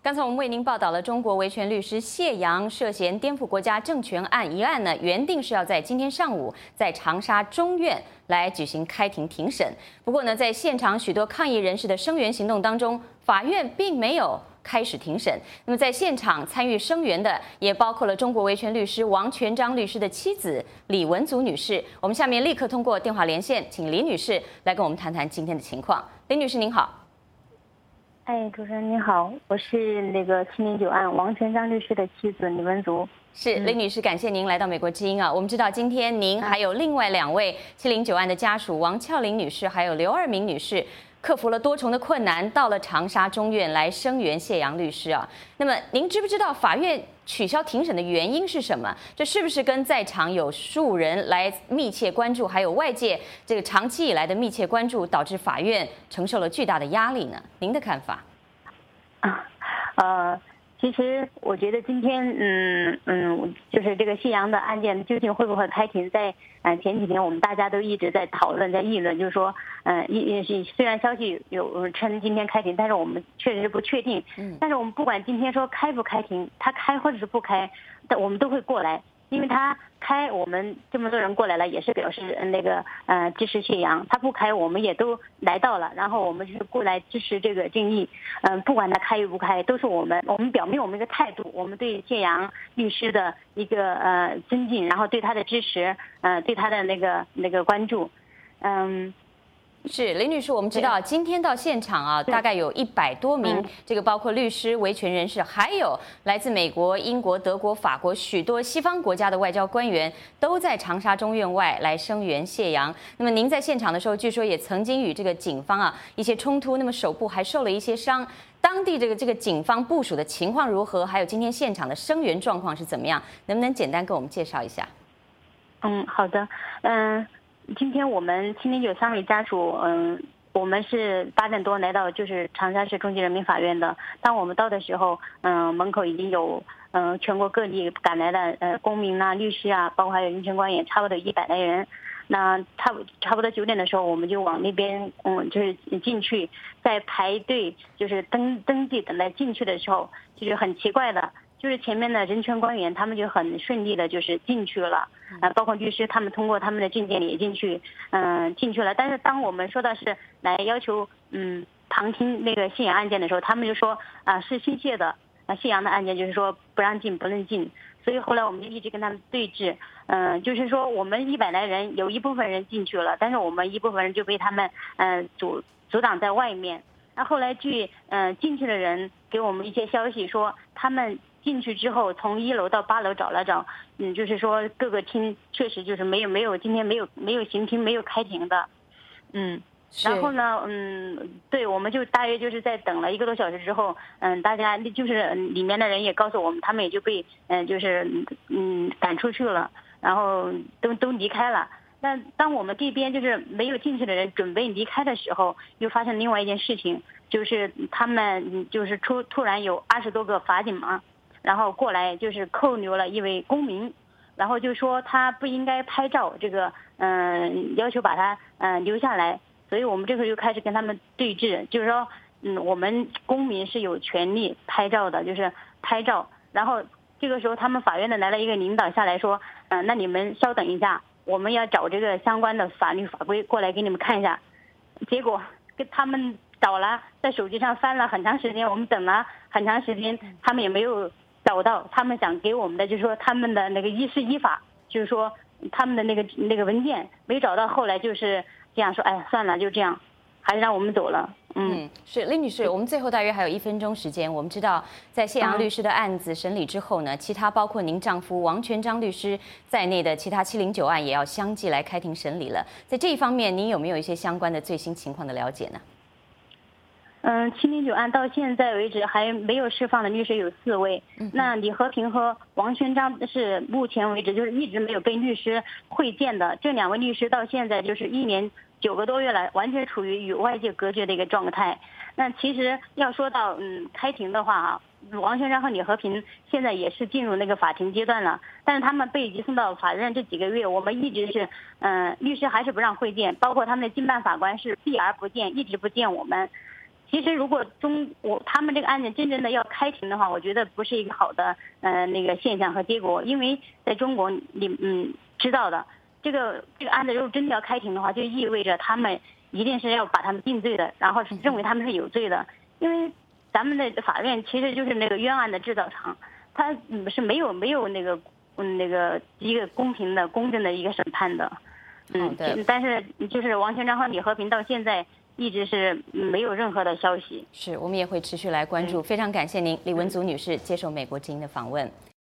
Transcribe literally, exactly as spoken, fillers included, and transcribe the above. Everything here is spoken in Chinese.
刚才我们为您报道了中国维权律师谢阳涉嫌颠覆国家政权案一案呢，原定是要在今天上午在长沙中院来举行开庭庭审。不过呢，在现场许多抗议人士的声援行动当中，法院并没有开始庭审。那么在现场参与声援的也包括了中国维权律师王全璋律师的妻子李文祖女士。我们下面立刻通过电话连线，请李女士来跟我们谈谈今天的情况。李女士您好。 哎，主持人您好，我是那个七零九案王全璋律师的妻子李文祖。 是李女士，感谢您来到美国之音啊。我们知道今天您还有另外两位七零九案的家属王俏玲女士还有刘二明女士，克服了多重的困难，到了长沙中院来声援谢阳律师啊。那么您知不知道法院取消庭审的原因是什么？这是不是跟在场有数人来密切关注，还有外界这个长期以来的密切关注，导致法院承受了巨大的压力呢？您的看法？ 啊，呃，其实我觉得今天，嗯嗯，就是这个谢阳的案件究竟会不会开庭，在呃前几天我们大家都一直在讨论，在议论，就是说，嗯、呃，一虽然消息有称今天开庭，但是我们确实不确定。嗯。但是我们不管今天说开不开庭，他开或者是不开，但我们都会过来。因为他开，我们这么多人过来了，也是表示那个呃支持谢阳。他不开，我们也都来到了，然后我们就是过来支持这个正义。嗯、呃，不管他开与不开，都是我们我们表明我们一个态度，我们对谢阳律师的一个呃尊敬，然后对他的支持，呃对他的那个那个关注，嗯。 是林女士，我们知道今天到现场啊，大概有一百多名，这个包括律师、维权人士，还有来自美国、英国、德国、法国许多西方国家的外交官员，都在长沙中院外来声援谢阳。那么您在现场的时候，据说也曾经与这个警方啊一些冲突，那么手部还受了一些伤。当地这个这个警方部署的情况如何？还有今天现场的声援状况是怎么样？能不能简单跟我们介绍一下？ 嗯，好的，嗯。今天我们七零九三位家属，嗯，我们是八点多来到就是长沙市中级人民法院的。当我们到的时候，嗯，门口已经有嗯全国各地赶来的呃公民啊、律师啊，包括还有人权官员，差不多一百来人。那差不差不多九点的时候，我们就往那边嗯就是进去，在排队就是登登记等待进去的时候，就是很奇怪的。就是前面的人权官员，他们就很顺利的，就是进去了，啊，包括律师，他们通过他们的证件也进去，嗯，进去了。但是当我们说到是来要求，嗯，旁听那个谢阳案件的时候，他们就说啊是新卸的，啊谢阳的案件就是说不让进，不能进。所以后来我们就一直跟他们对峙，嗯，就是说我们一百来人有一部分人进去了，但是我们一部分人就被他们嗯阻阻挡在外面。那后来据嗯进去的人给我们一些消息说，他们进去之后，从一楼到八楼找了找，嗯，就是说各个厅确实就是没有没有今天没有没有刑庭没有开庭的，嗯，然后呢，嗯，对，我们就大约就是在等了一个多小时之后，嗯，大家就是里面的人也告诉我们，他们也就被嗯就是嗯赶出去了，然后都都离开了。但当我们这边就是没有进去的人准备离开的时候，又发生另外一件事情，就是他们就是突突然有二十多个法警嘛。然后过来就是扣留了一位公民，然后就说他不应该拍照，这个嗯要求把他嗯留下来，所以我们这个就开始跟他们对峙，就是说嗯我们公民是有权利拍照的，就是拍照。然后这个时候他们法院的来了一个领导下来说，嗯那你们稍等一下，我们要找这个相关的法律法规过来给你们看一下。结果跟他们找了，在手机上翻了很长时间，我们等了很长时间，他们也没有找到。他们想给我们的就是说他们的那个依式依法，就是说他们的那个那个文件没找到，后来就是这样说，哎算了就这样，还是让我们走了。嗯， 嗯是林女士，我们最后大约还有一分钟时间。我们知道，在谢阳律师的案子审理之后呢，其他包括您丈夫王全璋律师在内的其他七零九案也要相继来开庭审理了。在这一方面，您有没有一些相关的最新情况的了解呢？ 嗯，七零九案到现在为止还没有释放的律师有四位，那李和平和王全璋是目前为止就是一直没有跟律师会见的。这两位律师到现在就是一年九个多月来，完全处于与外界隔绝的一个状态。那其实要说到嗯开庭的话啊，王全璋和李和平现在也是进入那个法庭阶段了，但是他们被移送到法院这几个月，我们一直是嗯律师还是不让会见，包括他们的经办法官是避而不见，一直不见我们。 其实如果中我他们这个案件真正的要开庭的话，我觉得不是一个好的呃那个现象和结果，因为在中国你嗯知道的，这个这个案子如果真的要开庭的话，就意味着他们一定是要把他们定罪的，然后认为他们是有罪的，因为咱们的法院其实就是那个冤案的制造厂，他是没有没有那个嗯那个一个公平的公正的一个审判的。嗯，但是就是王全璋和李和平到现在一直是没有任何的消息。 是，我们也会持续来关注。非常感谢您，李文足女士接受美国之音的访问。